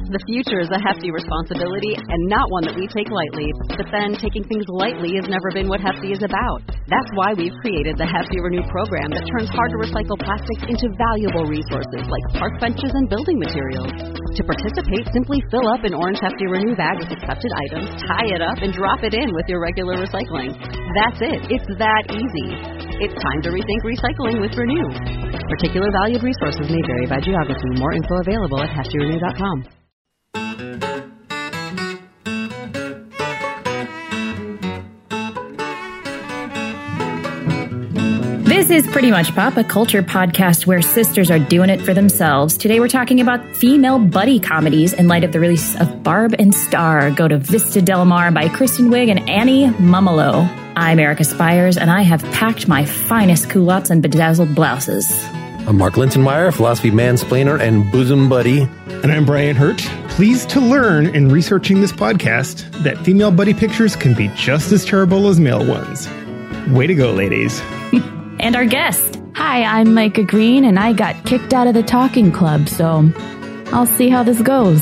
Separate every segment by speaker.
Speaker 1: The future is a hefty responsibility and not one that we take lightly. But then taking things lightly has never been what Hefty is about. That's why we've created the Hefty Renew program that turns hard-to-recycle plastics into valuable resources like park benches and building materials. To participate, simply fill up an orange Hefty Renew bag with accepted items, tie it up, and drop it in with your regular recycling. That's it. It's that easy. It's time to rethink recycling with Renew. Particular valued resources may vary by geography. More info available at heftyrenew.com.
Speaker 2: This is Pretty Much Pop, a culture podcast where sisters are doing it for themselves. Today we're talking about female buddy comedies in light of the release of Barb and Star, Go to Vista Del Mar by Kristen Wiig and Annie Mumolo. I'm Erica Spires, and I have packed my finest culottes and bedazzled blouses.
Speaker 3: I'm Mark Lintonmeyer, philosophy mansplainer and bosom buddy.
Speaker 4: And I'm Brian Hurt, pleased to learn in researching this podcast that female buddy pictures can be just as terrible as male ones. Way to go, ladies.
Speaker 2: And our guest.
Speaker 5: Hi, I'm Micah Green, and I got kicked out of the talking club, so I'll see how this goes.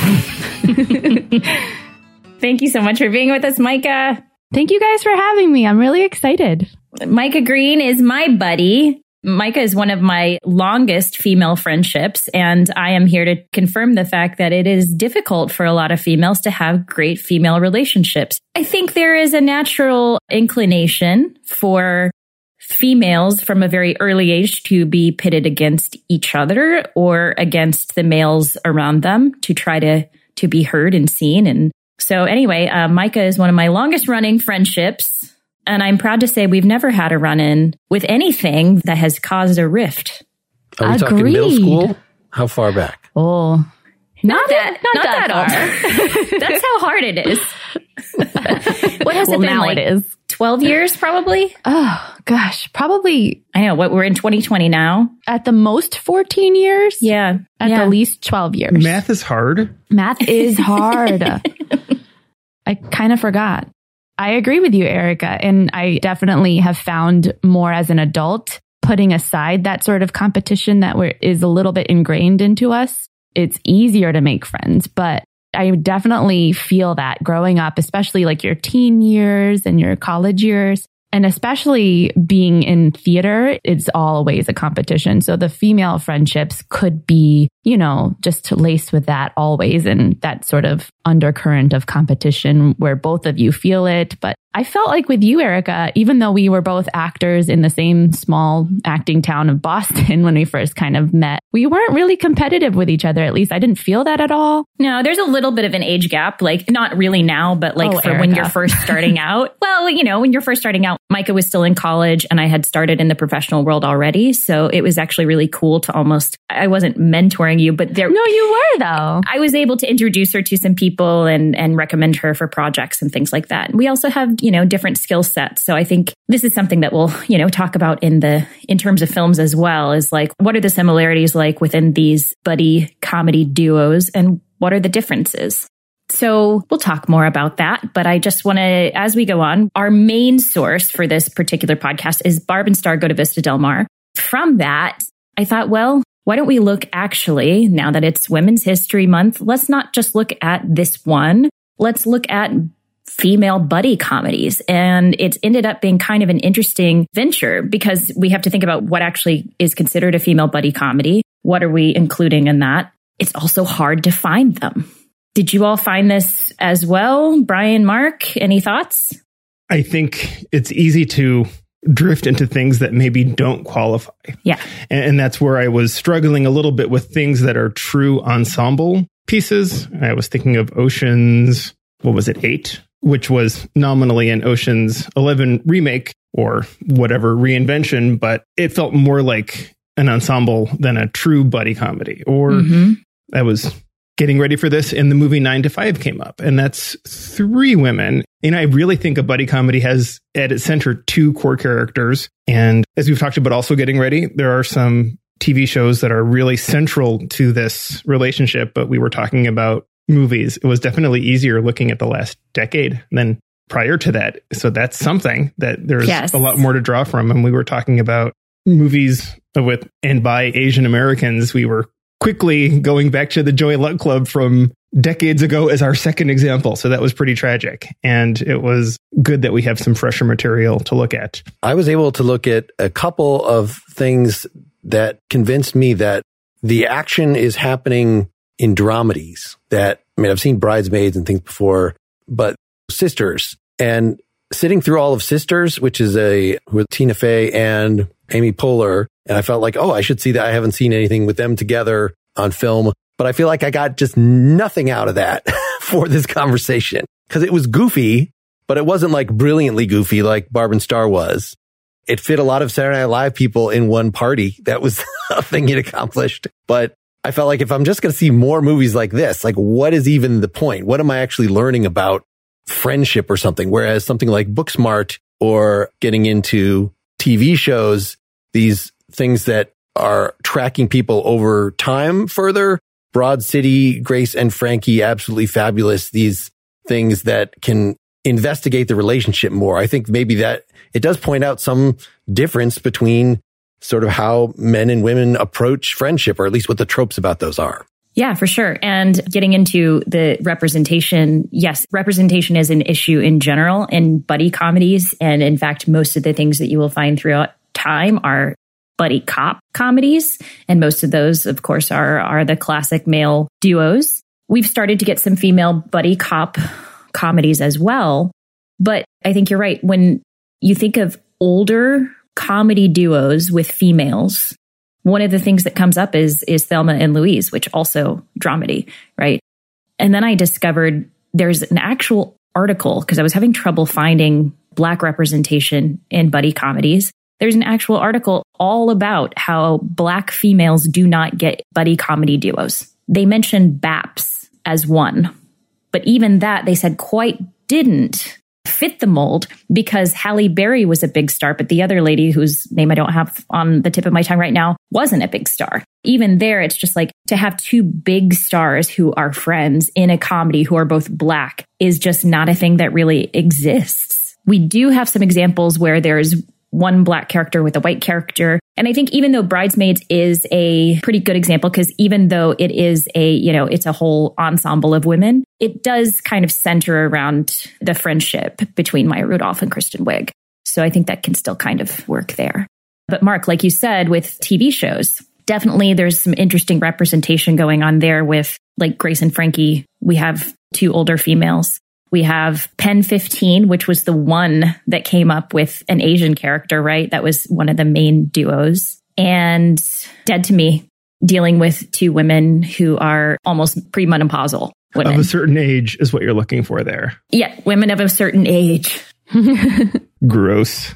Speaker 2: Thank you so much for being with us, Micah.
Speaker 5: Thank you guys for having me. I'm really excited.
Speaker 2: Micah Green is my buddy. Micah is one of my longest female friendships, and I am here to confirm the fact that it is difficult for a lot of females to have great female relationships. I think there is a natural inclination for females from a very early age to be pitted against each other or against the males around them to try to be heard and seen. And so anyway, Micah is one of my longest running friendships. And I'm proud to say we've never had a run-in with anything that has caused a rift.
Speaker 3: Are we talking middle school? How far back?
Speaker 5: Oh,
Speaker 2: not that hard. That's how hard it is. What has it been
Speaker 5: now
Speaker 2: like?
Speaker 5: It is
Speaker 2: 12 years, probably?
Speaker 5: Oh, gosh. Probably.
Speaker 2: I know. We're in 2020 now.
Speaker 5: At the most 14 years?
Speaker 2: Yeah.
Speaker 5: At the least 12 years.
Speaker 4: Math is hard.
Speaker 5: Math is hard. I kind of forgot. I agree with you, Erica. And I definitely have found more as an adult, putting aside that sort of competition that is a little bit ingrained into us. It's easier to make friends, but I definitely feel that growing up, especially like your teen years and your college years, and especially being in theater, it's always a competition. So the female friendships could be, just laced with that always, and that sort of undercurrent of competition where both of you feel it. But I felt like with you, Erica, even though we were both actors in the same small acting town of Boston when we first kind of met, we weren't really competitive with each other. At least I didn't feel that at all.
Speaker 2: No, there's a little bit of an age gap, like not really now, but like for Erica. When you're first starting out. Well, when you're first starting out, Micah was still in college and I had started in the professional world already. So it was actually really cool to I wasn't mentoring you, but
Speaker 5: No, you were though.
Speaker 2: I was able to introduce her to some people and recommend her for projects and things like that. We also have, different skill sets. So I think this is something that we'll, talk about in terms of films as well, is like, what are the similarities like within these buddy comedy duos and what are the differences? So we'll talk more about that. But I just want to, as we go on, our main source for this particular podcast is Barb and Star, Go to Vista Del Mar. From that, I thought, well, why don't we look actually, now that it's Women's History Month, let's not just look at this one. Let's look at female buddy comedies. And it's ended up being kind of an interesting venture because we have to think about what actually is considered a female buddy comedy. What are we including in that? It's also hard to find them. Did you all find this as well? Brian, Mark, any thoughts?
Speaker 4: I think it's easy to drift into things that maybe don't qualify.
Speaker 2: Yeah.
Speaker 4: And that's where I was struggling a little bit with things that are true ensemble pieces. I was thinking of Ocean's, 8? Which was nominally an Ocean's 11 remake or whatever reinvention, but it felt more like an ensemble than a true buddy comedy. Or I was getting ready for this and the movie 9 to 5 came up, and that's 3 women. And I really think a buddy comedy has at its center 2 core characters. And as we've talked about also getting ready, there are some TV shows that are really central to this relationship, but we were talking about movies. It was definitely easier looking at the last decade than prior to that. So that's something that there's a lot more to draw from. And we were talking about movies with and by Asian Americans. We were quickly going back to the Joy Luck Club from decades ago as our second example. So that was pretty tragic. And it was good that we have some fresher material to look at.
Speaker 3: I was able to look at a couple of things that convinced me that the action is happening in dramedies. I've seen Bridesmaids and things before, but Sisters, and sitting through all of Sisters, which is with Tina Fey and Amy Poehler. And I felt like, I should see that. I haven't seen anything with them together on film, but I feel like I got just nothing out of that for this conversation because it was goofy, but it wasn't like brilliantly goofy like Barb and Star was. It fit a lot of Saturday Night Live people in one party. That was a thing it accomplished. But I felt like if I'm just going to see more movies like this, like what is even the point? What am I actually learning about friendship or something? Whereas something like Booksmart or getting into TV shows, these things that are tracking people over time further, Broad City, Grace and Frankie, absolutely fabulous. These things that can investigate the relationship more. I think maybe that it does point out some difference between sort of how men and women approach friendship, or at least what the tropes about those are.
Speaker 2: Yeah, for sure. And getting into the representation, yes, representation is an issue in general in buddy comedies. And in fact, most of the things that you will find throughout time are buddy cop comedies. And most of those, of course, are the classic male duos. We've started to get some female buddy cop comedies as well. But I think you're right. When you think of older comedy duos with females, one of the things that comes up is Thelma and Louise, which also dramedy, right? And then I discovered there's an actual article, because I was having trouble finding Black representation in buddy comedies. There's an actual article all about how Black females do not get buddy comedy duos. They mentioned BAPS as one, but even that they said quite didn't fit the mold because Halle Berry was a big star, but the other lady whose name I don't have on the tip of my tongue right now wasn't a big star. Even there, it's just like to have two big stars who are friends in a comedy who are both Black is just not a thing that really exists. We do have some examples where there's one Black character with a white character. And I think even though Bridesmaids is a pretty good example, because even though it is it's a whole ensemble of women, it does kind of center around the friendship between Maya Rudolph and Kristen Wiig. So I think that can still kind of work there. But Mark, like you said, with TV shows, definitely there's some interesting representation going on there with like Grace and Frankie. We have two older females. We have Pen 15, which was the one that came up with an Asian character, right? That was one of the main duos. And Dead to Me, dealing with two women who are almost premenopausal women.
Speaker 4: Of a certain age is what you're looking for there.
Speaker 2: Yeah, women of a certain age.
Speaker 4: Gross.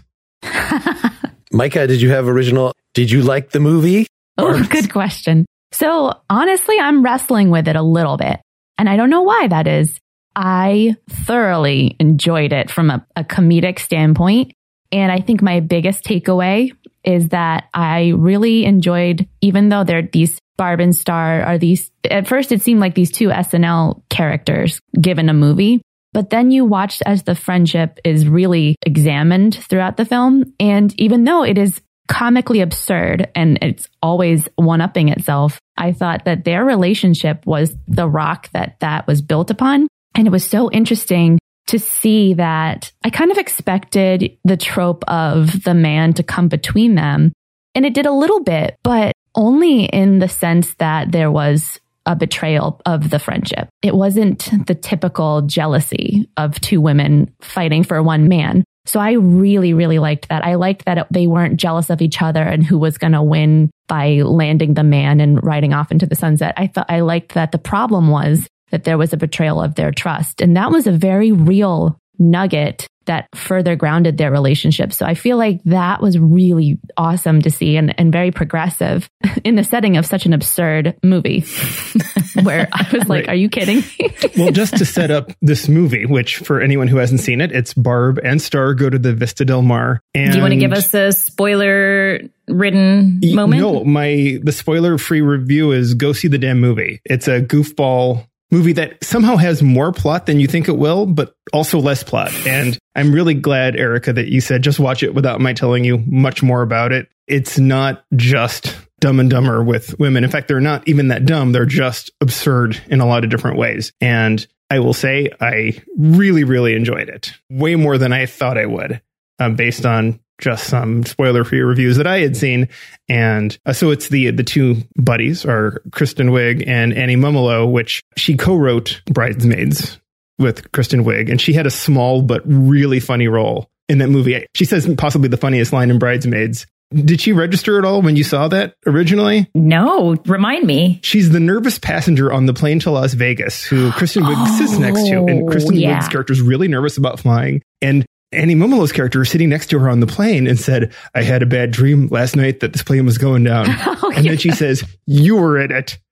Speaker 3: Micah, did you like the movie?
Speaker 5: Oh, good question. So honestly, I'm wrestling with it a little bit. And I don't know why that is. I thoroughly enjoyed it from a comedic standpoint. And I think my biggest takeaway is that I really enjoyed, even though they're these Barb and Star are these, at first it seemed like these two SNL characters given a movie, but then you watch as the friendship is really examined throughout the film. And even though it is comically absurd and it's always one-upping itself, I thought that their relationship was the rock that was built upon. And it was so interesting to see that I kind of expected the trope of the man to come between them. And it did a little bit, but only in the sense that there was a betrayal of the friendship. It wasn't the typical jealousy of two women fighting for one man. So I really, really liked that. I liked that they weren't jealous of each other and who was going to win by landing the man and riding off into the sunset. I liked that the problem was that there was a betrayal of their trust. And that was a very real nugget that further grounded their relationship. So I feel like that was really awesome to see and very progressive in the setting of such an absurd movie where I was like, Are you kidding me?
Speaker 4: Well, just to set up this movie, which for anyone who hasn't seen it, it's Barb and Star go to the Vista Del Mar. And
Speaker 2: do you want to give us a spoiler-ridden moment?
Speaker 4: No, the spoiler-free review is go see the damn movie. It's a goofball movie that somehow has more plot than you think it will, but also less plot. And I'm really glad, Erica, that you said just watch it without my telling you much more about it. It's not just Dumb and Dumber with women. In fact, they're not even that dumb. They're just absurd in a lot of different ways. And I will say I really, really enjoyed it. Way more than I thought I would, based on just some spoiler-free reviews that I had seen. And so it's the two buddies are Kristen Wiig and Annie Mumolo, which she co-wrote Bridesmaids with Kristen Wiig. And she had a small but really funny role in that movie. She says possibly the funniest line in Bridesmaids. Did she register at all when you saw that originally?
Speaker 2: No, remind me.
Speaker 4: She's the nervous passenger on the plane to Las Vegas who Kristen Wiig sits next to. And Kristen Wiig's character is really nervous about flying. And Annie Mumolo's character is sitting next to her on the plane and said, I had a bad dream last night that this plane was going down. And then she says, you were in it.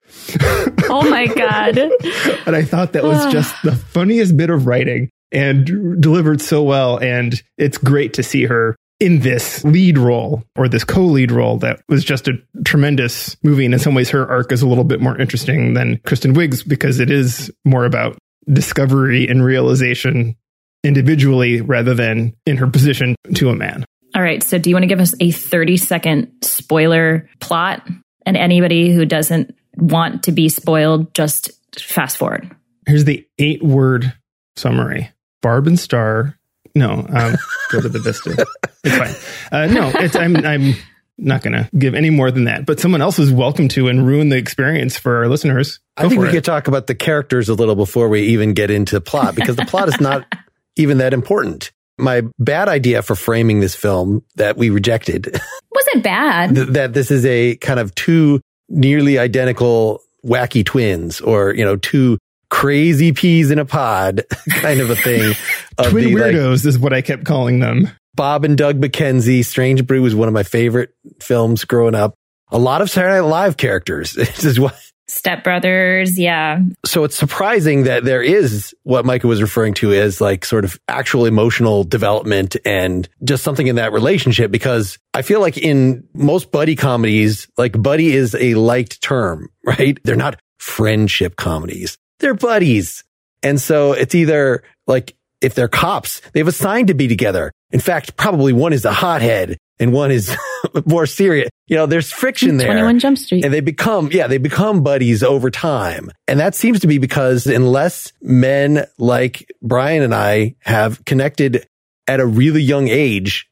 Speaker 2: Oh my God.
Speaker 4: And I thought that was just the funniest bit of writing and delivered so well. And it's great to see her in this lead role or this co-lead role that was just a tremendous movie. And in some ways, her arc is a little bit more interesting than Kristen Wiig's because it is more about discovery and realization individually rather than in her position to a man.
Speaker 2: All right. So do you want to give us a 30-second spoiler plot? And anybody who doesn't want to be spoiled, just fast forward.
Speaker 4: Here's the 8-word summary. Barb and Star. No, go to the Vista. It's fine. No, I'm not going to give any more than that. But someone else is welcome to and ruin the experience for our listeners.
Speaker 3: I think we could talk about the characters a little before we even get into plot, because the plot is not even that important. My bad idea for framing this film that we rejected
Speaker 2: wasn't bad.
Speaker 3: That this is a kind of two nearly identical wacky twins, or, two crazy peas in a pod kind of a thing.
Speaker 4: Twin weirdos is what I kept calling them.
Speaker 3: Bob and Doug McKenzie. Strange Brew was one of my favorite films growing up. A lot of Saturday Night Live characters. This is what
Speaker 2: Step Brothers, yeah.
Speaker 3: So it's surprising that there is what Micah was referring to as like sort of actual emotional development and just something in that relationship, because I feel like in most buddy comedies, like buddy is a liked term, right? They're not friendship comedies. They're buddies. And so it's either like if they're cops, they've assigned to be together. In fact, probably one is a hothead and one is more serious. There's friction there.
Speaker 5: 21 Jump Street.
Speaker 3: And they become buddies over time. And that seems to be because unless men like Brian and I have connected at a really young age,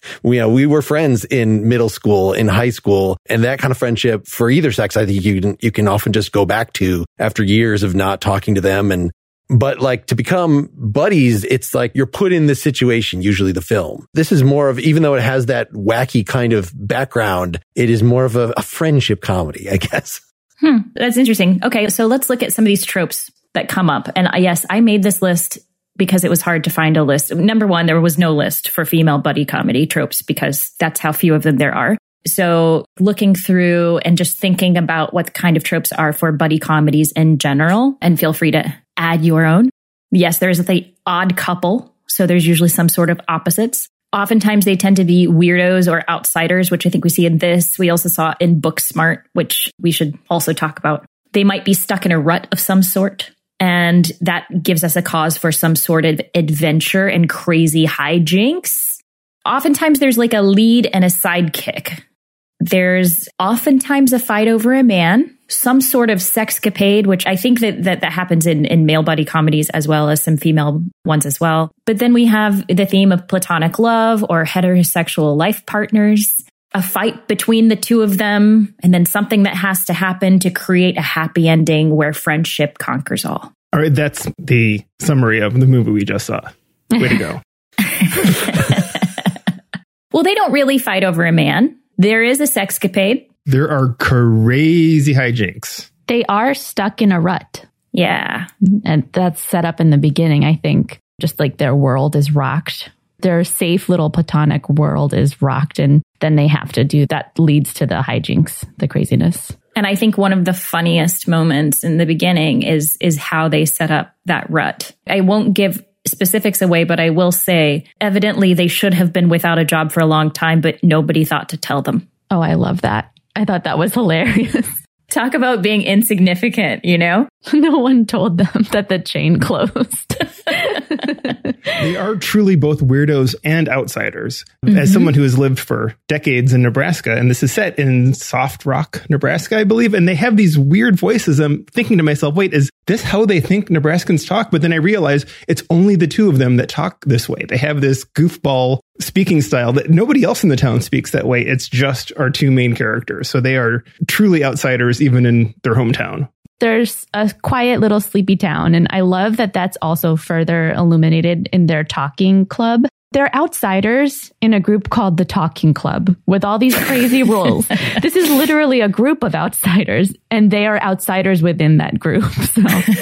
Speaker 3: we were friends in middle school, in high school, and that kind of friendship for either sex, I think you can often just go back to after years of not talking to them. But like to become buddies, it's like you're put in this situation, usually the film. This is more of, even though it has that wacky kind of background, it is more of a friendship comedy, I guess.
Speaker 2: That's interesting. Okay, so let's look at some of these tropes that come up. And yes, I made this list because it was hard to find a list. Number one, there was no list for female buddy comedy tropes because that's how few of them there are. So looking through and just thinking about what kind of tropes are for buddy comedies in general, and feel free to add your own. Yes, there's the odd couple. So there's usually some sort of opposites. Oftentimes they tend to be weirdos or outsiders, which I think we see in this. We also saw in Booksmart, which we should also talk about. They might be stuck in a rut of some sort. And that gives us a cause for some sort of adventure and crazy hijinks. Oftentimes there's like a lead and a sidekick. There's oftentimes a fight over a man, some sort of sexcapade, which I think that happens in male buddy comedies as well as some female ones as well. But then we have the theme of platonic love or heterosexual life partners, a fight between the two of them, and then something that has to happen to create a happy ending where friendship conquers all.
Speaker 4: All right, that's the summary of the movie we just saw. Way to go.
Speaker 2: Well, they don't really fight over a man. There is a sexcapade.
Speaker 4: There are crazy hijinks.
Speaker 5: They are stuck in a rut.
Speaker 2: Yeah.
Speaker 5: And that's set up in the beginning, I think. Just like their world is rocked. Their safe little platonic world is rocked. And then they have to do that leads to the hijinks, the craziness.
Speaker 2: And I think one of the funniest moments in the beginning is how they set up that rut. I won't give specifics away, but I will say, evidently they should have been without a job for a long time, but nobody thought to tell them.
Speaker 5: Oh, I love that. I thought that was hilarious.
Speaker 2: Talk about being insignificant,
Speaker 5: No one told them that the chain closed.
Speaker 4: They are truly both weirdos and outsiders. As someone who has lived for decades in Nebraska, and this is set in Soft Rock, Nebraska, I believe, and they have these weird voices. I'm thinking to myself, wait, is this how they think Nebraskans talk? But then I realize it's only the two of them that talk this way. They have this goofball speaking style that nobody else in the town speaks that way. It's just our two main characters. So they are truly outsiders, even in their hometown.
Speaker 5: There's a quiet little sleepy town, and I love that that's also further illuminated in their talking club. They're outsiders in a group called the Talking Club with all these crazy rules. This is literally a group of outsiders, and they are outsiders within that group. So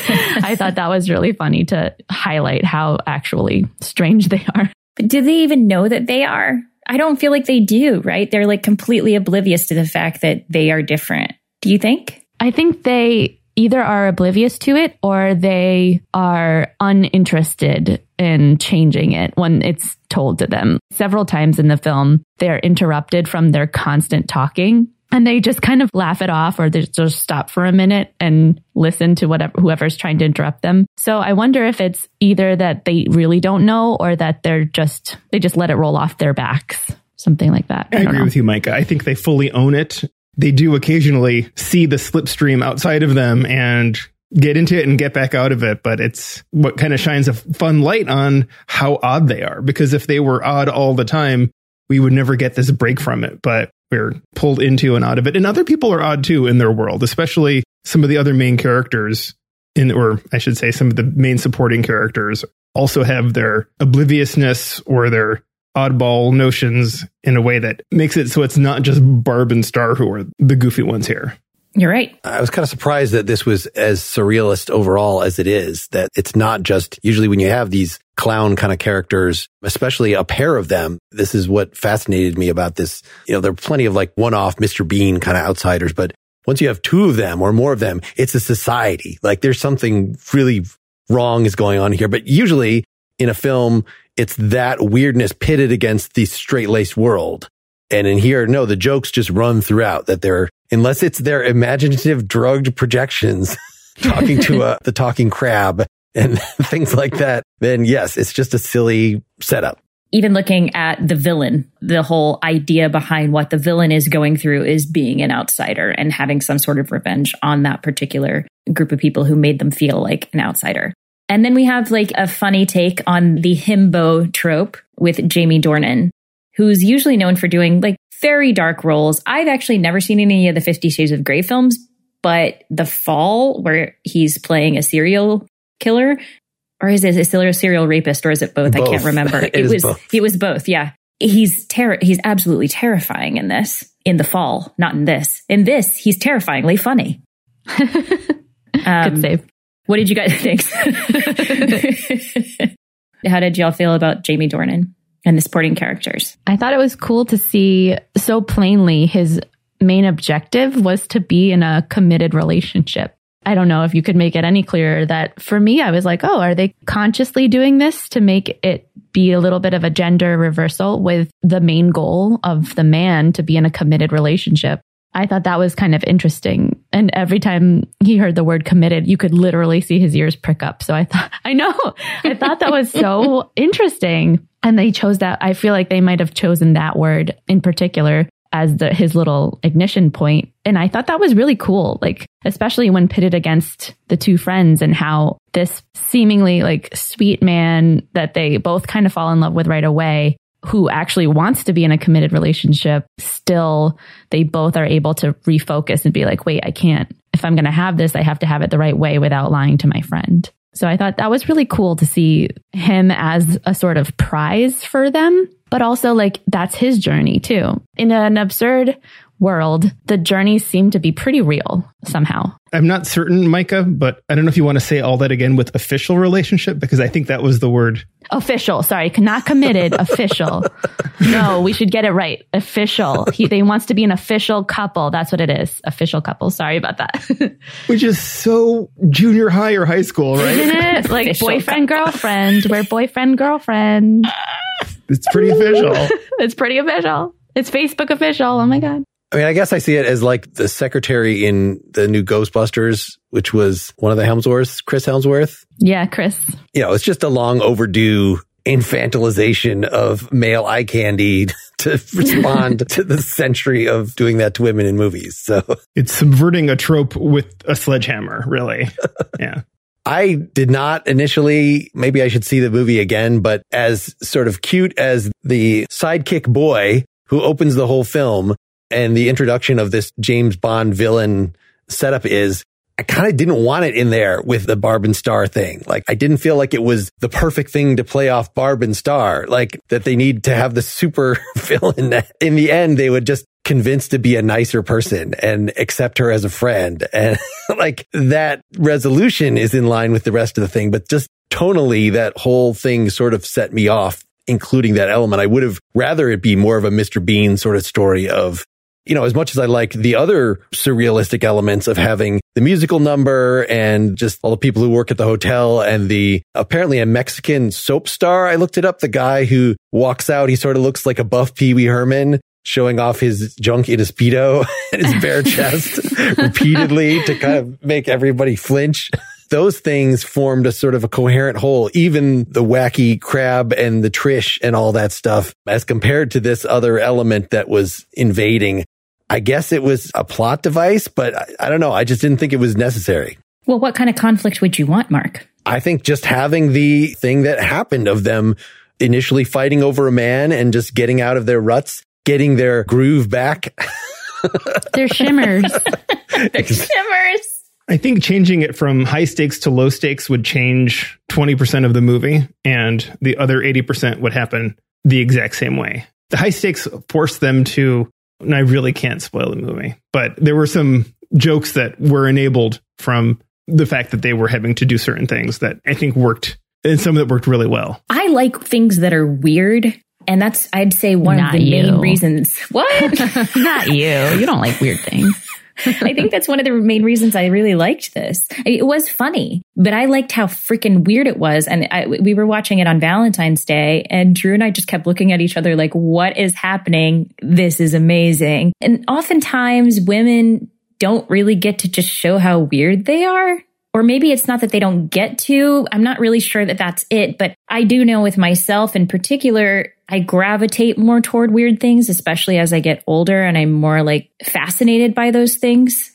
Speaker 5: I thought that was really funny to highlight how actually strange they are.
Speaker 2: But do they even know that they are? I don't feel like they do, right? They're like completely oblivious to the fact that they are different. Do you think?
Speaker 5: I think they either are oblivious to it or they are uninterested in changing it when it's told to them. Several times in the film, they're interrupted from their constant talking and they just kind of laugh it off, or they just stop for a minute and listen to whoever's trying to interrupt them. So I wonder if it's either that they really don't know or that they just let it roll off their backs. Something like that.
Speaker 4: I agree with you, Micah. I think they fully own it. They do occasionally see the slipstream outside of them and get into it and get back out of it. But it's what kind of shines a fun light on how odd they are. Because if they were odd all the time, we would never get this break from it. But we're pulled into and out of it. And other people are odd too in their world, especially some of the other main characters or I should say some of the main supporting characters also have their obliviousness or their oddball notions in a way that makes it so it's not just Barb and Star who are the goofy ones here.
Speaker 2: You're right.
Speaker 3: I was kind of surprised that this was as surrealist overall as it is, that it's not just usually when you have these clown kind of characters, especially a pair of them. This is what fascinated me about this. There are plenty of like one-off Mr. Bean kind of outsiders, but once you have two of them or more of them, it's a society. Like there's something really wrong is going on here. But usually in a film, it's that weirdness pitted against the straight-laced world. And in here, no, the jokes just run throughout that unless it's their imaginative drugged projections talking to the talking crab and things like that, then yes, it's just a silly setup.
Speaker 2: Even looking at the villain, the whole idea behind what the villain is going through is being an outsider and having some sort of revenge on that particular group of people who made them feel like an outsider. And then we have like a funny take on the himbo trope with Jamie Dornan, who's usually known for doing like very dark roles. I've actually never seen any of the 50 Shades of Grey films, but The Fall, where he's playing a serial killer, or is it a serial rapist, or is it both? I can't remember. It was both. Yeah. He's absolutely terrifying in this, in The Fall, not in this. In this, he's terrifyingly funny.
Speaker 5: Good save.
Speaker 2: What did you guys think? How did y'all feel about Jamie Dornan and the supporting characters?
Speaker 5: I thought it was cool to see so plainly his main objective was to be in a committed relationship. I don't know if you could make it any clearer that for me, I was like, oh, are they consciously doing this to make it be a little bit of a gender reversal with the main goal of the man to be in a committed relationship? I thought that was kind of interesting. And every time he heard the word committed, you could literally see his ears prick up. So I thought that was so interesting. And they chose that. I feel like they might have chosen that word in particular as his little ignition point. And I thought that was really cool, like, especially when pitted against the two friends and how this seemingly like sweet man that they both kind of fall in love with right away, who actually wants to be in a committed relationship, still they both are able to refocus and be like, wait, I can't. If I'm going to have this, I have to have it the right way without lying to my friend. So I thought that was really cool to see him as a sort of prize for them, but also like that's his journey too. In an absurd world, the journeys seem to be pretty real somehow.
Speaker 4: I'm not certain, Micah, but I don't know if you want to say all that again with official relationship, because I think that was the word.
Speaker 5: Official. Sorry, not committed. Official. No, we should get it right. Official. They wants to be an official couple. That's what it is. Official couple. Sorry about that.
Speaker 4: Which is so junior high or high school, right?
Speaker 5: Isn't it? Like official boyfriend, couple. Girlfriend. We're boyfriend, girlfriend.
Speaker 4: It's pretty official.
Speaker 5: It's pretty official. It's Facebook official. Oh my God.
Speaker 3: I mean, I guess I see it as like the secretary in the new Ghostbusters, which was one of the Hemsworths, Chris Hemsworth.
Speaker 5: Yeah, Chris.
Speaker 3: It's just a long overdue infantilization of male eye candy to respond to the century of doing that to women in movies. So
Speaker 4: it's subverting a trope with a sledgehammer, really. Yeah.
Speaker 3: I did not initially, maybe I should see the movie again, but as sort of cute as the sidekick boy who opens the whole film and the introduction of this James Bond villain setup is, I kind of didn't want it in there with the Barb and Star thing. Like, I didn't feel like it was the perfect thing to play off Barb and Star, like that they need to have the super villain. In the end, they would just convince to be a nicer person and accept her as a friend. And like that resolution is in line with the rest of the thing, but just tonally, that whole thing sort of set me off, including that element. I would have rather it be more of a Mr. Bean sort of story of, as much as I like the other surrealistic elements of having the musical number and just all the people who work at the hotel and the apparently a Mexican soap star. I looked it up. The guy who walks out, he sort of looks like a buff Pee Wee Herman showing off his junk in his Speedo and his bare chest repeatedly to kind of make everybody flinch. Those things formed a sort of a coherent whole, even the wacky crab and the Trish and all that stuff, as compared to this other element that was invading. I guess it was a plot device, but I don't know. I just didn't think it was necessary.
Speaker 2: Well, what kind of conflict would you want, Mark?
Speaker 3: I think just having the thing that happened of them initially fighting over a man and just getting out of their ruts, getting their groove back.
Speaker 5: Their shimmers.
Speaker 2: Their shimmers.
Speaker 4: I think changing it from high stakes to low stakes would change 20% of the movie, and the other 80% would happen the exact same way. The high stakes forced them to, and I really can't spoil the movie, but there were some jokes that were enabled from the fact that they were having to do certain things that I think worked, and some that worked really well.
Speaker 2: I like things that are weird. And that's, I'd say, one of the main reasons. What?
Speaker 5: Not you. You don't like weird things.
Speaker 2: I think that's one of the main reasons I really liked this. It was funny, but I liked how freaking weird it was. And we were watching it on Valentine's Day, and Drew and I just kept looking at each other like, what is happening? This is amazing. And oftentimes women don't really get to just show how weird they are. Or maybe it's not that they don't get to. I'm not really sure that that's it. But I do know with myself in particular, I gravitate more toward weird things, especially as I get older and I'm more like fascinated by those things.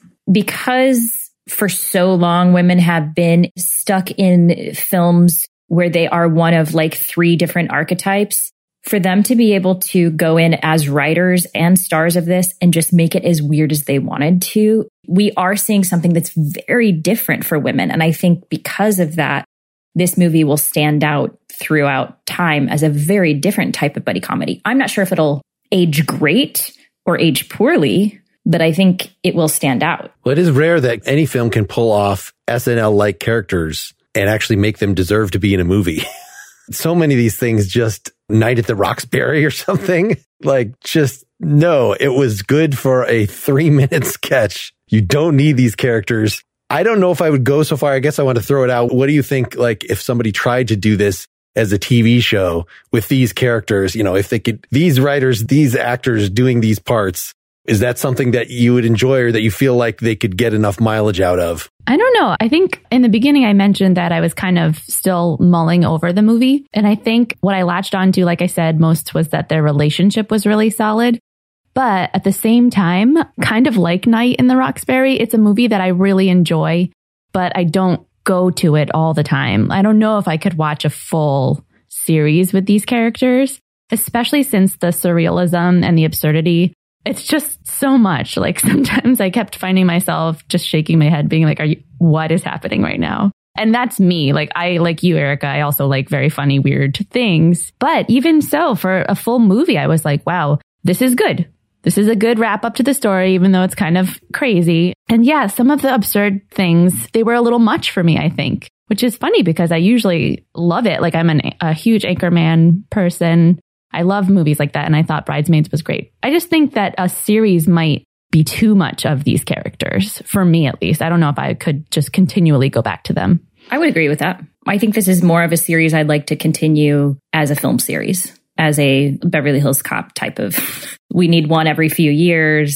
Speaker 2: Because for so long, women have been stuck in films where they are one of like 3 different archetypes. For them to be able to go in as writers and stars of this and just make it as weird as they wanted to, we are seeing something that's very different for women. And I think because of that, this movie will stand out throughout time as a very different type of buddy comedy. I'm not sure if it'll age great or age poorly, but I think it will stand out.
Speaker 3: Well, it is rare that any film can pull off SNL-like characters and actually make them deserve to be in a movie. So many of these things just Night at the Roxbury or something. Like, just no, it was good for a 3-minute sketch. You don't need these characters. I don't know if I would go so far. I guess I want to throw it out. What do you think, like, if somebody tried to do this as a TV show with these characters, if they could, these writers, these actors doing these parts, is that something that you would enjoy or that you feel like they could get enough mileage out of?
Speaker 5: I don't know. I think in the beginning I mentioned that I was kind of still mulling over the movie. And I think what I latched onto, like I said, most was that their relationship was really solid. But at the same time, kind of like Night in the Roxbury, it's a movie that I really enjoy, but I don't go to it all the time. I don't know if I could watch a full series with these characters, especially since the surrealism and the absurdity. It's just so much. Like, sometimes I kept finding myself just shaking my head, being like, what is happening right now? And that's me. Like, I, like you, Erica, I also like very funny, weird things. But even so, for a full movie, I was like, wow, this is good. This is a good wrap up to the story, even though it's kind of crazy. And yeah, some of the absurd things, they were a little much for me, I think, which is funny because I usually love it. Like, I'm a huge Anchorman person. I love movies like that. And I thought Bridesmaids was great. I just think that a series might be too much of these characters, for me at least. I don't know if I could just continually go back to them.
Speaker 2: I would agree with that. I think this is more of a series I'd like to continue as a film series, as a Beverly Hills Cop type of, we need one every few years.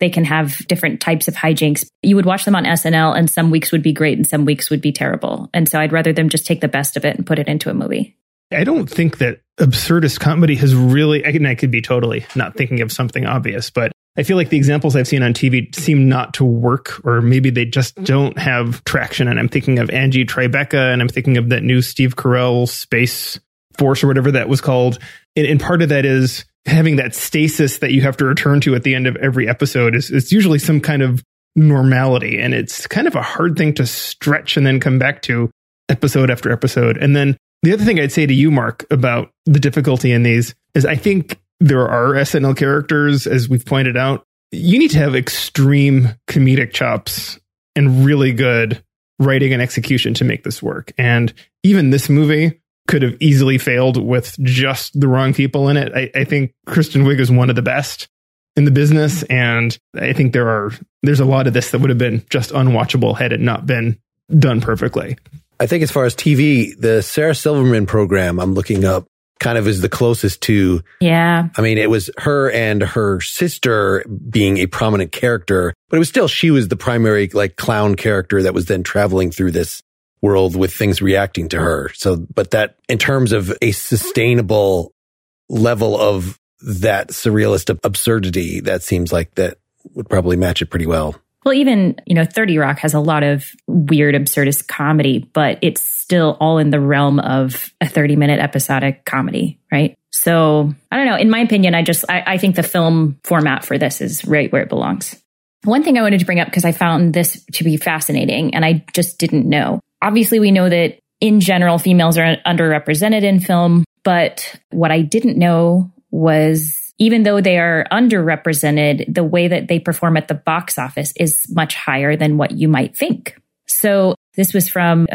Speaker 2: they can have different types of hijinks. You would watch them on SNL and some weeks would be great and some weeks would be terrible. And so I'd rather them just take the best of it and put it into a movie.
Speaker 4: I don't think that absurdist comedy has really, and I could be totally not thinking of something obvious, but I feel like the examples I've seen on TV seem not to work, or maybe they just don't have traction. And I'm thinking of Angie Tribeca, and I'm thinking of that new Steve Carell Space Force or whatever that was called. And part of that is having that stasis that you have to return to at the end of every episode. It's usually some kind of normality. And it's kind of a hard thing to stretch and then come back to episode after episode. And then the other thing I'd say to you, Mark, about the difficulty in these is I think there are SNL characters, as we've pointed out. You need to have extreme comedic chops and really good writing and execution to make this work. And even this movie could have easily failed with just the wrong people in it. I think Kristen Wiig is one of the best in the business. And I think there's a lot of this that would have been just unwatchable had it not been done perfectly.
Speaker 3: I think as far as TV, the Sarah Silverman program I'm looking up kind of is the closest to.
Speaker 2: Yeah.
Speaker 3: I mean, it was her and her sister being a prominent character, but it was still, she was the primary like clown character that was then traveling through this world with things reacting to her. So, but that in terms of a sustainable level of that surrealist absurdity, that seems like that would probably match it pretty well.
Speaker 2: Well, even, 30 Rock has a lot of weird, absurdist comedy, but it's still all in the realm of a 30-minute episodic comedy, right? So, I don't know. In my opinion, I think the film format for this is right where it belongs. One thing I wanted to bring up, because I found this to be fascinating, and I just didn't know. Obviously, we know that in general, females are underrepresented in film, but what I didn't know was even though they are underrepresented, the way that they perform at the box office is much higher than what you might think. So this was from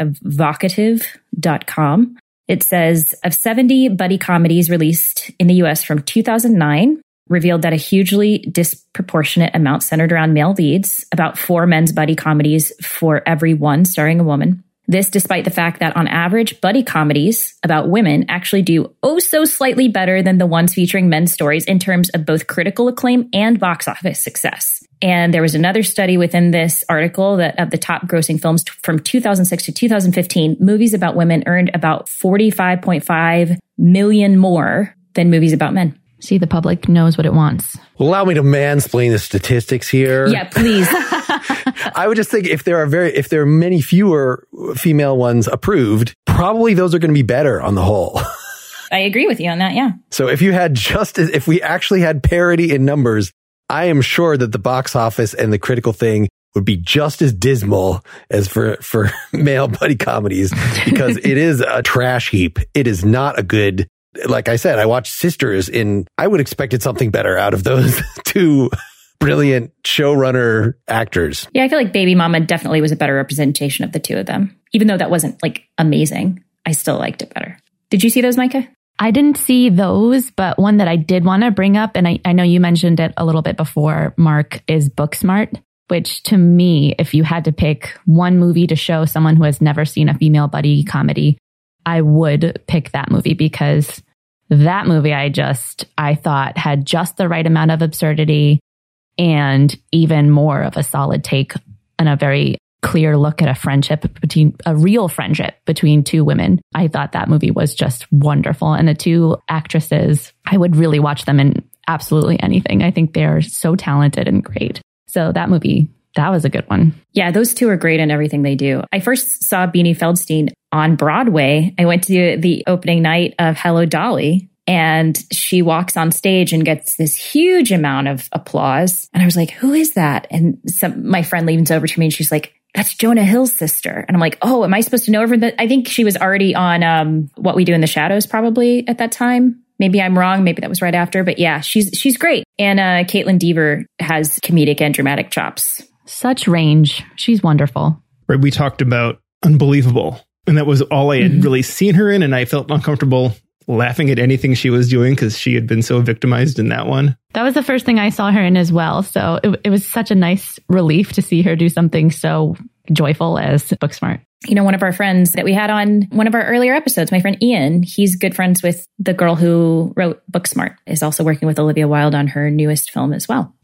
Speaker 2: Vocative.com. It says, of 70 buddy comedies released in the US from 2009, revealed that a hugely disproportionate amount centered around male leads, about 4 men's buddy comedies for every 1 starring a woman. This despite the fact that on average, buddy comedies about women actually do so slightly better than the ones featuring men's stories in terms of both critical acclaim and box office success. And there was another study within this article that of the top grossing films from 2006 to 2015, movies about women earned about $45.5 million more than movies about men.
Speaker 5: See, the public knows what it wants.
Speaker 3: Allow me to mansplain the statistics here.
Speaker 2: Yeah, please.
Speaker 3: I would just think if there are many fewer female ones approved, probably those are going to be better on the whole.
Speaker 2: I agree with you on that. Yeah.
Speaker 3: So if we actually had parity in numbers, I am sure that the box office and the critical thing would be just as dismal as for male buddy comedies, because it is a trash heap. It is not a good. Like I said, I watched Sisters I would expected something better out of those 2 brilliant showrunner actors.
Speaker 2: Yeah, I feel like Baby Mama definitely was a better representation of the 2 of them. Even though that wasn't like amazing, I still liked it better. Did you see those, Micah?
Speaker 5: I didn't see those, but one that I did want to bring up, and I know you mentioned it a little bit before, Mark, is Booksmart, which to me, if you had to pick one movie to show someone who has never seen a female buddy comedy, I would pick that movie, because that movie I thought had just the right amount of absurdity and even more of a solid take and a very clear look at a real friendship between 2 women. I thought that movie was just wonderful. And the 2 actresses, I would really watch them in absolutely anything. I think they're so talented and great. So that movie, that was a good one.
Speaker 2: Yeah, those 2 are great in everything they do. I first saw Beanie Feldstein on Broadway. I went to the opening night of Hello, Dolly, and she walks on stage and gets this huge amount of applause. And I was like, who is that? And my friend leans over to me and she's like, that's Jonah Hill's sister. And I'm like, oh, am I supposed to know her? I think she was already on What We Do in the Shadows probably at that time. Maybe I'm wrong. Maybe that was right after. But yeah, she's great. And Caitlin Dever has comedic and dramatic chops.
Speaker 5: Such range. She's wonderful.
Speaker 4: Right. We talked about Unbelievable, and that was all I had really seen her in. And I felt uncomfortable laughing at anything she was doing because she had been so victimized in that one.
Speaker 5: That was the first thing I saw her in as well. So it was such a nice relief to see her do something so joyful as Booksmart.
Speaker 2: One of our friends that we had on one of our earlier episodes, my friend Ian, he's good friends with the girl who wrote Booksmart, is also working with Olivia Wilde on her newest film as well.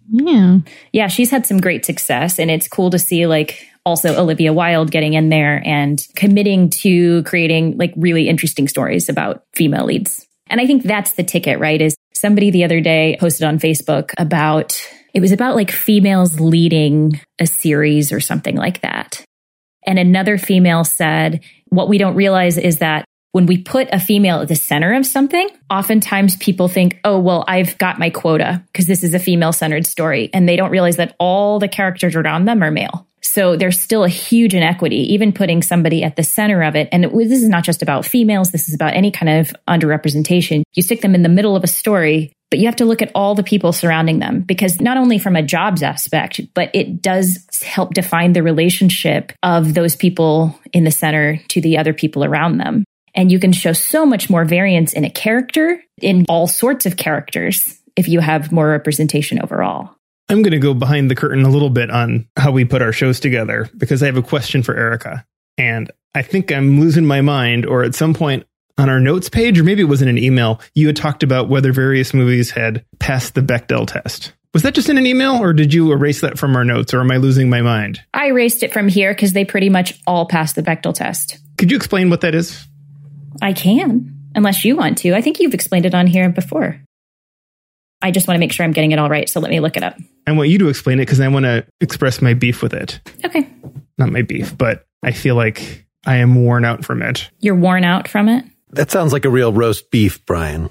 Speaker 2: Yeah, she's had some great success, and it's cool to see like also Olivia Wilde getting in there and committing to creating like really interesting stories about female leads. And I think that's the ticket, right? Is somebody the other day posted on Facebook about, it was about like females leading a series or something like that. And another female said, what we don't realize is that when we put a female at the center of something, oftentimes people think, oh, well, I've got my quota because this is a female-centered story. And they don't realize that all the characters around them are male. So there's still a huge inequity, even putting somebody at the center of it. And this is not just about females. This is about any kind of underrepresentation. You stick them in the middle of a story, but you have to look at all the people surrounding them, because not only from a jobs aspect, but it does help define the relationship of those people in the center to the other people around them. And you can show so much more variance in a character, in all sorts of characters, if you have more representation overall.
Speaker 4: I'm going to go behind the curtain a little bit on how we put our shows together, because I have a question for Erica. And I think I'm losing my mind, or at some point on our notes page, or maybe it was in an email, you had talked about whether various movies had passed the Bechdel test. Was that just in an email, or did you erase that from our notes, or am I losing my mind?
Speaker 2: I erased it from here because they pretty much all passed the Bechdel test.
Speaker 4: Could you explain what that is?
Speaker 2: I can, unless you want to. I think you've explained it on here before. I just want to make sure I'm getting it all right, so let me look it up.
Speaker 4: I want you to explain it because I want to express my beef with it.
Speaker 2: Okay.
Speaker 4: Not my beef, but I feel like I am worn out from it.
Speaker 2: You're worn out from it?
Speaker 3: That sounds like a real roast beef, Brian.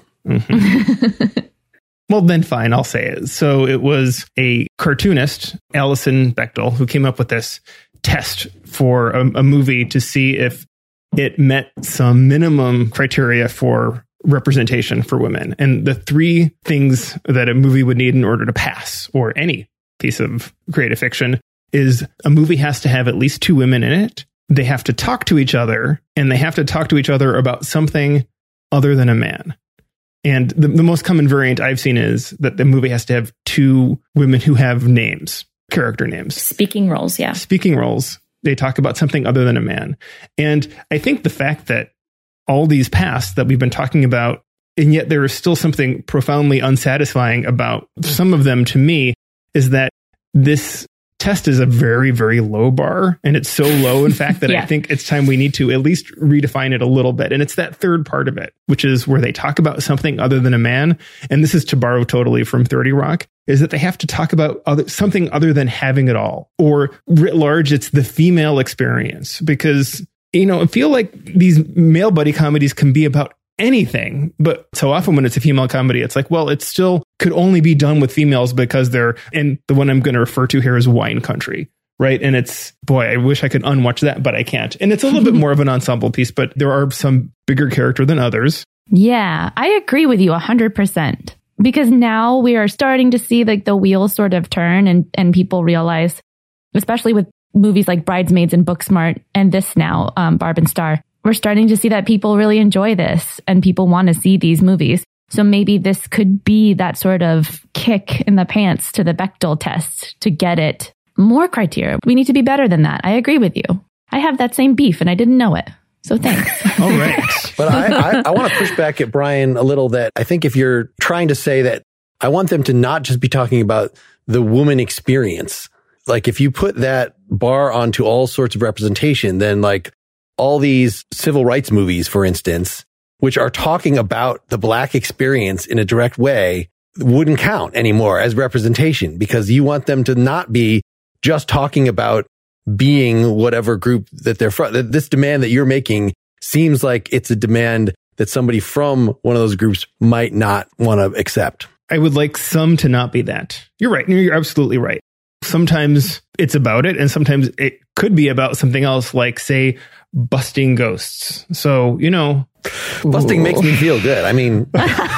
Speaker 4: Mm-hmm. Well, then fine, I'll say it. So it was a cartoonist, Alison Bechdel, who came up with this test for a movie to see if it met some minimum criteria for representation for women. And the three things that a movie would need in order to pass, or any piece of creative fiction, is a movie has to have at least two women in it. They have to talk to each other, and they have to talk to each other about something other than a man. And the most common variant I've seen is that the movie has to have two women who have names, character names.
Speaker 2: Speaking roles, yeah.
Speaker 4: Speaking roles. They talk about something other than a man. And I think the fact that all these pass that we've been talking about, and yet there is still something profoundly unsatisfying about some of them to me, is that this test is a very, very low bar. And it's so low, in fact, that I think it's time we need to at least redefine it a little bit. And it's that third part of it, which is where they talk about something other than a man. And this is to borrow totally from 30 Rock, is that they have to talk about something other than having it all. Or writ large, it's the female experience. Because, you know, I feel like these male buddy comedies can be about anything, but so often when it's a female comedy, it's like, well, it still could only be done with females because they're, and the one I'm going to refer to here is Wine Country, right? And it's, boy, I wish I could unwatch that, but I can't. And it's a little bit more of an ensemble piece, but there are some bigger character than others.
Speaker 5: Yeah, I agree with you 100%. Because now we are starting to see like the wheels sort of turn, and people realize, especially with movies like Bridesmaids and Booksmart and this now, Barb and Star, we're starting to see that people really enjoy this and people want to see these movies. So maybe this could be that sort of kick in the pants to the Bechdel test to get it more criteria. We need to be better than that. I agree with you. I have that same beef and I didn't know it. So thanks.
Speaker 4: All right.
Speaker 3: But I want to push back at Brian a little, that I think if you're trying to say that, I want them to not just be talking about the woman experience. Like if you put that bar onto all sorts of representation, then like all these civil rights movies, for instance, which are talking about the Black experience in a direct way, wouldn't count anymore as representation, because you want them to not be just talking about being whatever group that they're from. This demand that you're making seems like it's a demand that somebody from one of those groups might not want to accept.
Speaker 4: I would like some to not be that. You're right. You're absolutely right. Sometimes it's about it, and sometimes it could be about something else, like, say, busting ghosts. So, you know.
Speaker 3: Busting makes me feel good. I mean.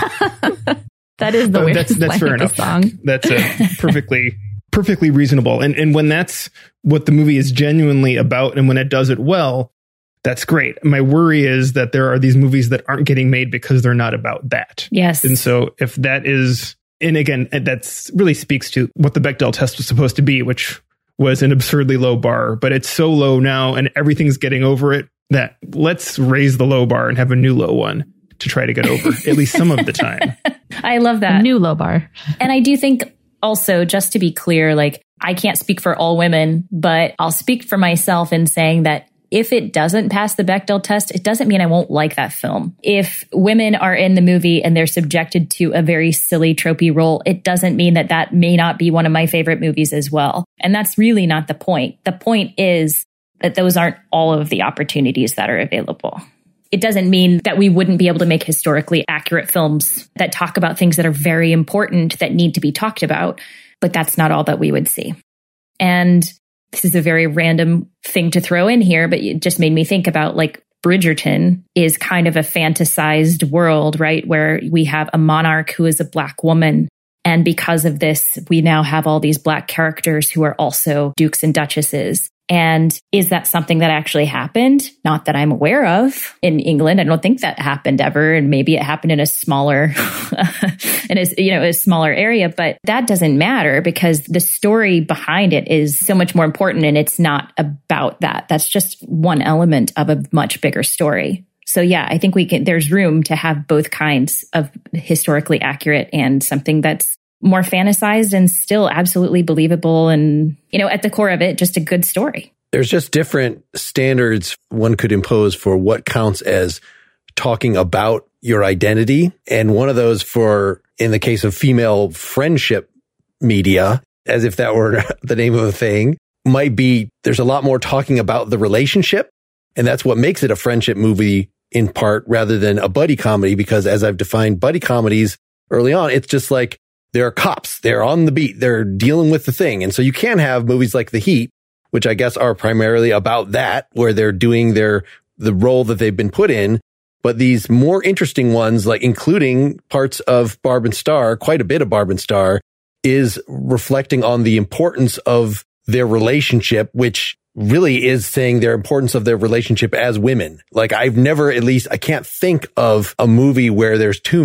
Speaker 5: That is the weirdest
Speaker 4: that's fair enough.
Speaker 5: Song.
Speaker 4: That's perfectly reasonable. And when that's what the movie is genuinely about, and when it does it well, that's great. My worry is that there are these movies that aren't getting made because they're not about that.
Speaker 2: Yes.
Speaker 4: And so if that is, and again, that's really speaks to what the Bechdel test was supposed to be, which was an absurdly low bar, but it's so low now and everything's getting over it that let's raise the low bar and have a new low one to try to get over at least some of the time.
Speaker 2: I love that.
Speaker 5: A new low bar.
Speaker 2: And I do think Also, just to be clear, like, I can't speak for all women, but I'll speak for myself in saying that if it doesn't pass the Bechdel test, it doesn't mean I won't like that film. If women are in the movie and they're subjected to a very silly, tropey role, it doesn't mean that that may not be one of my favorite movies as well. And that's really not the point. The point is that those aren't all of the opportunities that are available. It doesn't mean that we wouldn't be able to make historically accurate films that talk about things that are very important that need to be talked about, but that's not all that we would see. And this is a very random thing to throw in here, but it just made me think about, like, Bridgerton is kind of a fantasized world, right? Where we have a monarch who is a Black woman. And because of this, we now have all these Black characters who are also dukes and duchesses. And is that something that actually happened? Not that I'm aware of in England. I don't think that happened ever. And maybe it happened in a smaller, a smaller area, but that doesn't matter because the story behind it is so much more important. And it's not about that. That's just one element of a much bigger story. So yeah, I think there's room to have both kinds of historically accurate and something that's more fantasized and still absolutely believable. And, at the core of it, just a good story.
Speaker 3: There's just different standards one could impose for what counts as talking about your identity. And one of those in the case of female friendship media, as if that were the name of a thing, might be there's a lot more talking about the relationship. And that's what makes it a friendship movie in part rather than a buddy comedy. Because as I've defined buddy comedies early on, it's just like, there are cops, they're on the beat, they're dealing with the thing. And so you can have movies like The Heat, which I guess are primarily about that, where they're doing the role that they've been put in. But these more interesting ones, like including parts of Barb and Star, quite a bit of Barb and Star, is reflecting on the importance of their relationship, which really is saying their importance of their relationship as women. Like I can't think of a movie where there's two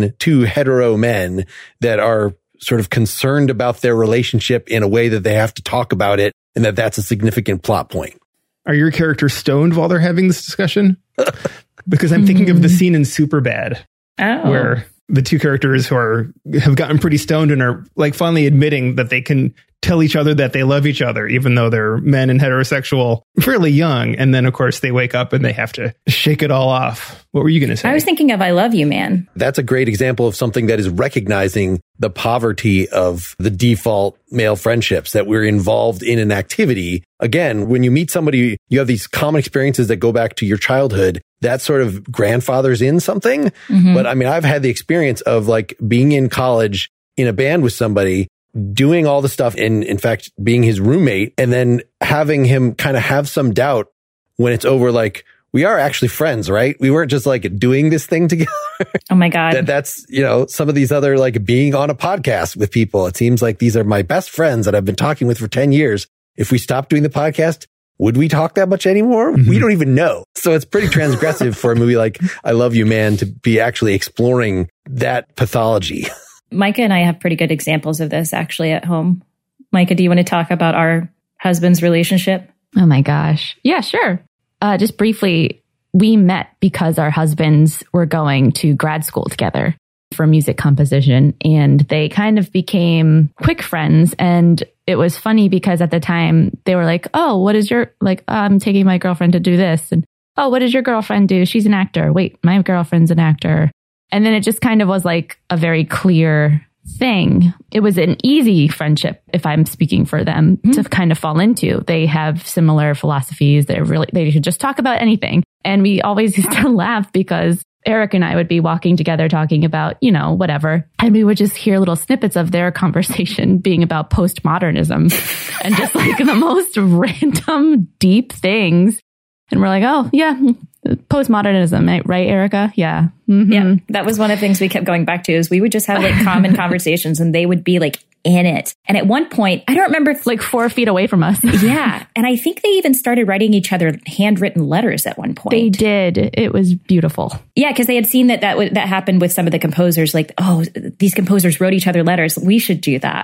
Speaker 3: hetero men that are sort of concerned about their relationship in a way that they have to talk about it and that's a significant plot point.
Speaker 4: Are your characters stoned while they're having this discussion? Because I'm thinking of the scene in Superbad where the two characters who have gotten pretty stoned and are like finally admitting that they can tell each other that they love each other, even though they're men and heterosexual, fairly young. And then, of course, they wake up and they have to shake it all off. What were you going to say?
Speaker 2: I was thinking of I Love You, Man.
Speaker 3: That's a great example of something that is recognizing the poverty of the default male friendships, that we're involved in an activity. Again, when you meet somebody, you have these common experiences that go back to your childhood. That sort of grandfather's in something. Mm-hmm. But I mean, I've had the experience of like being in college in a band with somebody, doing all the stuff, and in fact, being his roommate, and then having him kind of have some doubt when it's over, like, we are actually friends, right? We weren't just like doing this thing together.
Speaker 2: Oh my God.
Speaker 3: That's, some of these other, like being on a podcast with people. It seems like these are my best friends that I've been talking with for 10 years. If we stopped doing the podcast, would we talk that much anymore? Mm-hmm. We don't even know. So it's pretty transgressive for a movie like I Love You, Man to be actually exploring that pathology.
Speaker 2: Micah and I have pretty good examples of this actually at home. Micah, do you want to talk about our husband's relationship?
Speaker 5: Oh my gosh. Yeah, sure. Just briefly, we met because our husbands were going to grad school together for music composition, and they kind of became quick friends. And it was funny because at the time they were like, oh, what is I'm taking my girlfriend to do this. And oh, what does your girlfriend do? She's an actor. Wait, my girlfriend's an actor. And then it just kind of was like a very clear thing. It was an easy friendship, if I'm speaking for them, to kind of fall into. They have similar philosophies. They should just talk about anything. And we always used to laugh because Eric and I would be walking together talking about, whatever. And we would just hear little snippets of their conversation being about postmodernism and just like the most random, deep things. And we're like, oh, yeah, postmodernism, right, Erica? Yeah. Mm-hmm.
Speaker 2: Yeah. That was one of the things we kept going back to is we would just have like common conversations and they would be like in it. And at one point, I don't remember,
Speaker 5: like 4 feet away from us.
Speaker 2: Yeah. And I think they even started writing each other handwritten letters at one point.
Speaker 5: They did. It was beautiful.
Speaker 2: Yeah. Because they had seen that happened with some of the composers. Like, oh, these composers wrote each other letters. We should do that.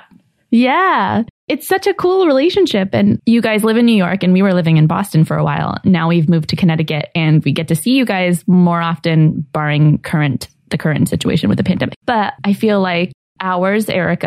Speaker 5: Yeah. It's such a cool relationship. And you guys live in New York and we were living in Boston for a while. Now we've moved to Connecticut and we get to see you guys more often, barring the current situation with the pandemic. But I feel like ours, Erica,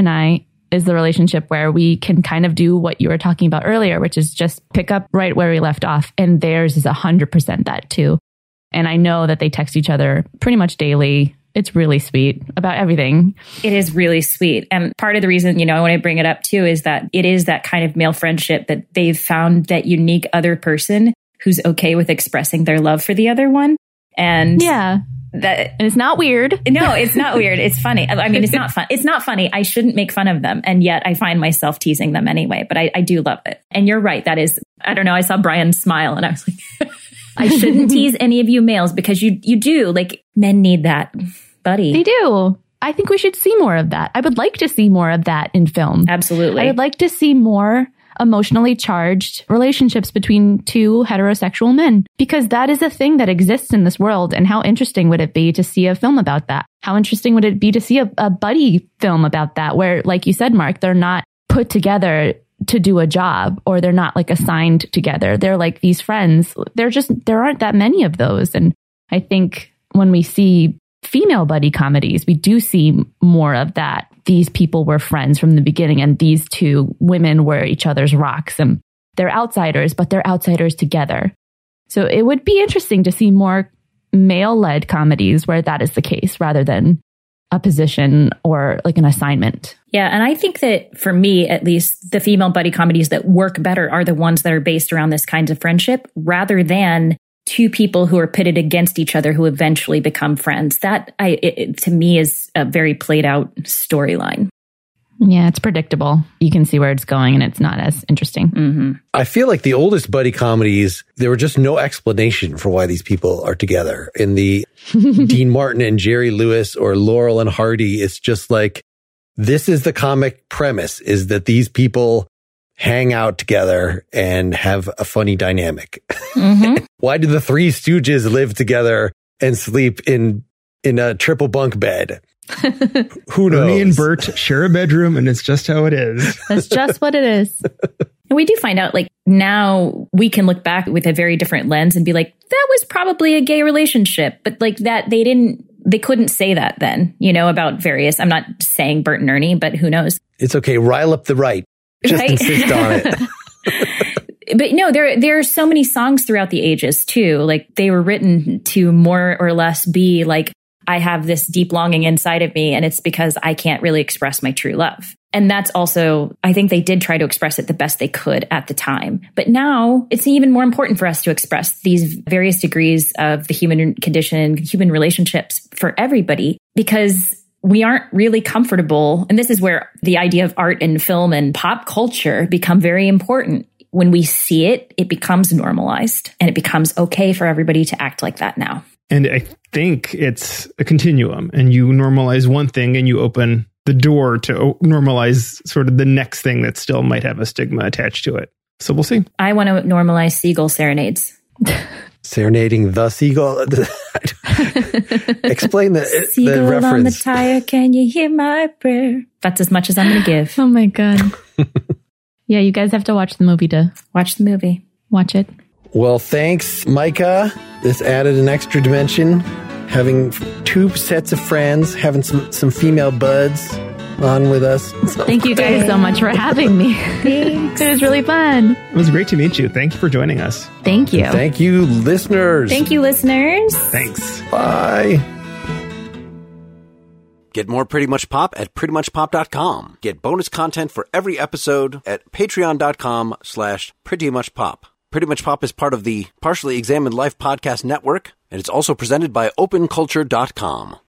Speaker 5: and I is the relationship where we can kind of do what you were talking about earlier, which is just pick up right where we left off. And theirs is 100% that too. And I know that they text each other pretty much daily. It's really sweet about everything.
Speaker 2: It is really sweet. And part of the reason, I want to bring it up too, is that it is that kind of male friendship that they've found that unique other person who's okay with expressing their love for the other one. And
Speaker 5: and it's not weird.
Speaker 2: No, it's not weird. It's funny. I mean, it's not fun. It's not funny. I shouldn't make fun of them. And yet I find myself teasing them anyway, but I do love it. And you're right. That is, I don't know. I saw Brian smile and I was like, I shouldn't tease any of you males because you do. Like, men need that, buddy.
Speaker 5: They do. I think we should see more of that. I would like to see more of that in film.
Speaker 2: Absolutely.
Speaker 5: I would like to see more emotionally charged relationships between two heterosexual men, because that is a thing that exists in this world. And how interesting would it be to see a film about that? How interesting would it be to see a buddy film about that, where, like you said, Mark, they're not put together to do a job, or they're not like assigned together. They're like these friends. There aren't that many of those. And I think when we see female buddy comedies, we do see more of that. These people were friends from the beginning, and these two women were each other's rocks, and they're outsiders, but they're outsiders together. So it would be interesting to see more male-led comedies where that is the case, rather than a position or like an assignment.
Speaker 2: Yeah. And I think that for me, at least, the female buddy comedies that work better are the ones that are based around this kind of friendship, rather than two people who are pitted against each other who eventually become friends. That, to me, is a very played out storyline.
Speaker 5: Yeah, it's predictable. You can see where it's going, and it's not as interesting.
Speaker 2: Mm-hmm.
Speaker 3: I feel like the oldest buddy comedies, there were just no explanation for why these people are together. In the Dean Martin and Jerry Lewis or Laurel and Hardy, it's just like, this is the comic premise, is that these people hang out together and have a funny dynamic.
Speaker 2: Mm-hmm.
Speaker 3: Why do the Three Stooges live together and sleep in a triple bunk bed? Who knows?
Speaker 4: Ernie and Bert share a bedroom, and it's just how it is.
Speaker 5: That's just what it is.
Speaker 2: And we do find out, like, now we can look back with a very different lens and be like, that was probably a gay relationship. But like that, they couldn't say that then, about various, I'm not saying Bert and Ernie, but who knows?
Speaker 3: It's okay. Rile up the right. Just insist on it.
Speaker 2: But no, there are so many songs throughout the ages too. Like, they were written to more or less be like, I have this deep longing inside of me, and it's because I can't really express my true love. And that's also, I think they did try to express it the best they could at the time. But now it's even more important for us to express these various degrees of the human condition, human relationships for everybody, because we aren't really comfortable. And this is where the idea of art and film and pop culture become very important. When we see it, it becomes normalized, and it becomes okay for everybody to act like that now.
Speaker 4: And I think it's a continuum, and you normalize one thing and you open the door to normalize sort of the next thing that still might have a stigma attached to it. So we'll see.
Speaker 2: I want to normalize seagull serenades.
Speaker 3: Serenading the seagull. Explain the reference.
Speaker 2: On the tire, can you hear my prayer? That's as much as I'm going to give.
Speaker 5: Oh my God. Yeah, you guys have to watch the movie to
Speaker 2: watch the movie.
Speaker 5: Watch it.
Speaker 3: Well, thanks, Micah. This added an extra dimension. Having two sets of friends, having some female buds on with us. So.
Speaker 5: Thank you guys so much for having me. Thanks. It was really fun.
Speaker 4: It was great to meet you. Thank you for joining us.
Speaker 5: Thank you.
Speaker 3: And thank you, listeners.
Speaker 2: Thank you, listeners.
Speaker 4: Thanks.
Speaker 3: Bye.
Speaker 6: Get more Pretty Much Pop at prettymuchpop.com. Get bonus content for every episode at patreon.com/prettymuchpop. Pretty Much Pop is part of the Partially Examined Life podcast network, and it's also presented by openculture.com.